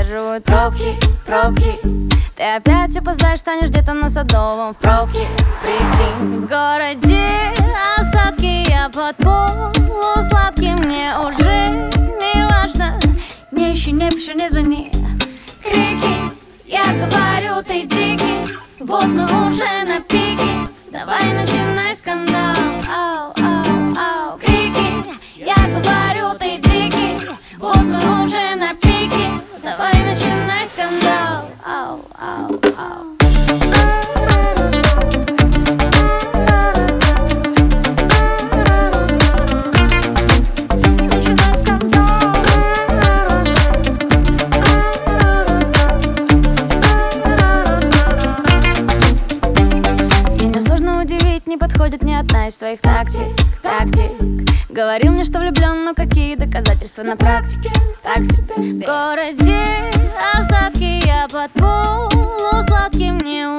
задерживают пробки, пробки. Ты опять опоздаешь, станешь где-то на Садовом в пробке, прикинь. В городе осадки, я под полусладким. Мне уже не важно, мне еще не пиши, не звони. Крики, я говорю, ты дикий. Вот мы уже на пике, давай начинай скандал. Ау, ау, ау. Крики, я говорю, ты дикий. Вот мы уже на пике, давай начинай скандал. Ау, ау, ау. Не подходит ни одна из твоих тактик. Говорил мне, что влюблен, но какие доказательства на практике? Так себе. В городе осадки, я под полусладким. Мне